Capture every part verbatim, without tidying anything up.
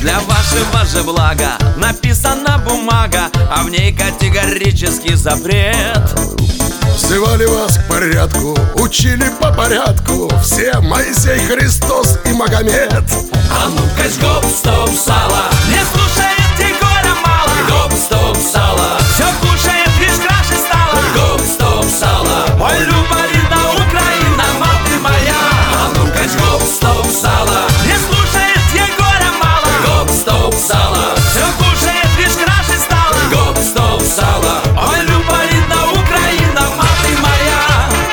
Для вашего же блага написана бумага, а в ней категорический запрет. Взывали вас к порядку, учили по порядку все Моисей, Христос и Магомед. А ну-ка, гоп, стоп, сало, не слушает Егора мало. Гоп, стоп, сало, все кушает, лишь краше стало. Гоп, стоп, сало, ой, Любарина, Украина, мать моя. А ну-ка, гоп, стоп, сало, не слушает Егора мало. Гоп, стоп, сало, все кушает, лишь краше стало. Гоп, стоп, сало, ой, Любарина, Украина, мать моя.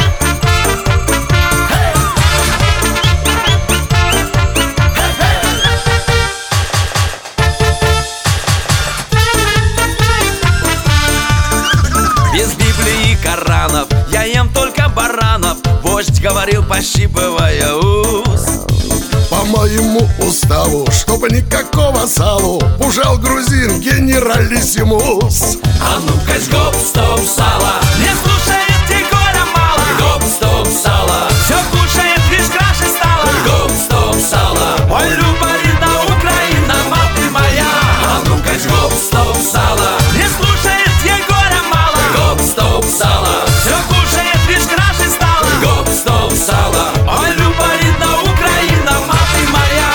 Без Библии и Коранов я ем только баранов. Вождь говорил, пощипывая ус. По моему уставу, чтобы никакого салу, пужал грузин генералиссимус. А ну-ка, гоп, стоп, сало, не слушает Егора мало. Гоп, стоп, сало, все кушает, лишь краше стало. Гоп, стоп, сало, ой, Любарина, Украина, мать моя. А ну-ка, гоп, стоп, сало, не слушает Егора мало. Гоп, стоп, сало, все кушает, лишь краше стало. Гоп, стоп, сало, ой, Любарина, Украина, мать моя.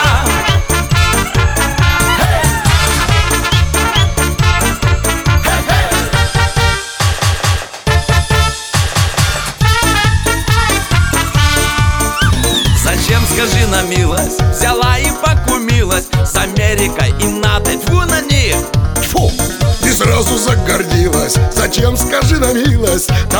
Зачем, скажи на милость, взяла и покумилась с Америкой и НАТО, тьфу на них. Фу, и сразу загордилась. Зачем, скажи на милость,